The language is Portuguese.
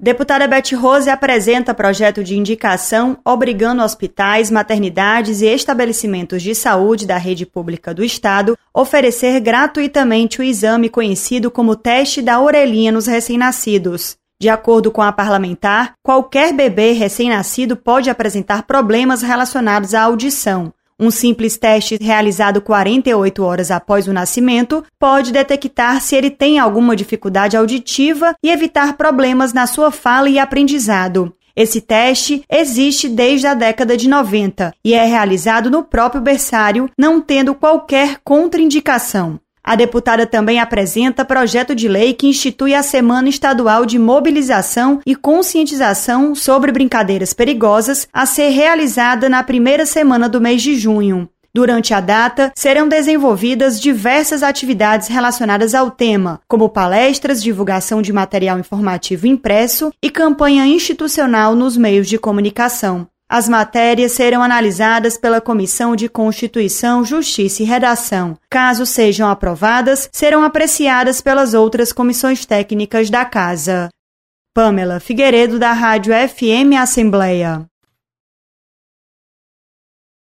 Deputada Beth Rose apresenta projeto de indicação obrigando hospitais, maternidades e estabelecimentos de saúde da rede pública do Estado a oferecer gratuitamente o exame conhecido como teste da orelhinha nos recém-nascidos. De acordo com a parlamentar, qualquer bebê recém-nascido pode apresentar problemas relacionados à audição. Um simples teste realizado 48 horas após o nascimento pode detectar se ele tem alguma dificuldade auditiva e evitar problemas na sua fala e aprendizado. Esse teste existe desde a década de 90 e é realizado no próprio berçário, não tendo qualquer contraindicação. A deputada também apresenta projeto de lei que institui a Semana Estadual de Mobilização e Conscientização sobre Brincadeiras Perigosas a ser realizada na primeira semana do mês de junho. Durante a data, serão desenvolvidas diversas atividades relacionadas ao tema, como palestras, divulgação de material informativo impresso e campanha institucional nos meios de comunicação. As matérias serão analisadas pela Comissão de Constituição, Justiça e Redação. Caso sejam aprovadas, serão apreciadas pelas outras comissões técnicas da Casa. Pamela Figueiredo, da Rádio FM Assembleia.